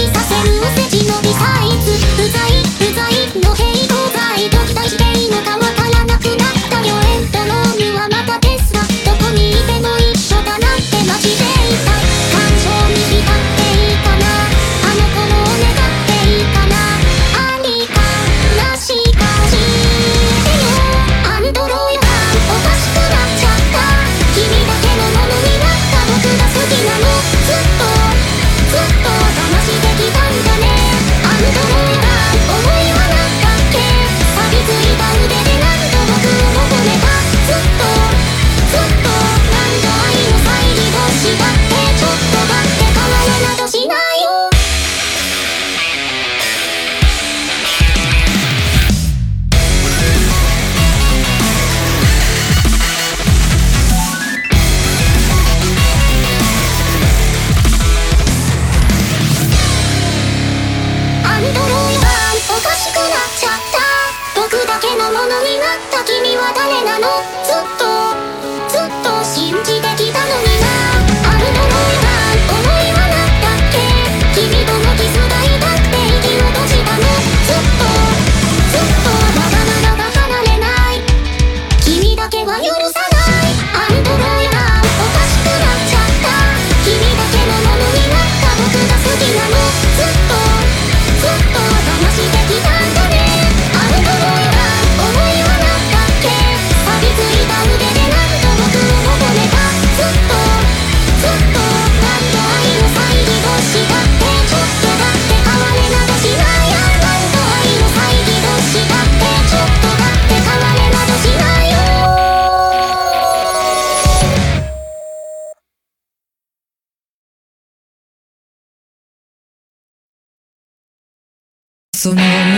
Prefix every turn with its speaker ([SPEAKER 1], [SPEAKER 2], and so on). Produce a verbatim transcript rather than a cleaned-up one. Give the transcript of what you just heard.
[SPEAKER 1] させるお世辞の微サイズ。うざいうざいの平等剤。ど期待していいのかわからなくなったよ。エントロームはまたテスラ。どこにいても一緒だなってマジで言いたい。感情に浸っていいかな、あの頃を願っていいかな。ありかなしか知ってよ。アンドロイドがおかしくなっちゃった。君だけのものになった僕が好きなの。ずっとずっと騙してきたんだね。アンドロイドが思いはなかっけ。錆びついた腕で何度僕を求めた。ずっとずっと何度愛の再利用したって。ちょっとだって変われなどしないよ。アンドロイドがおかしくなっちゃった。僕だけのものになった君は誰なの。ずっとずっと信じてきたのにな。アンドロイドが思いはなかっけ。君とのキスが痛くて息を閉じたの。ずっとずっとまだまだ離れない。君だけは許さない。アンドロイドがおかしくなっちゃった。君だけのものになった僕が好きなの。ずっとずっと騙してきたんだね。アンドロイドが思いはなかっけ。錆びついた腕で何度僕を求めた。ずっとずっと何度愛を再利用したって。ちょっとだって変われなどしない。何度愛を再利用したって。ちょっとだって変われなどしないよ。
[SPEAKER 2] その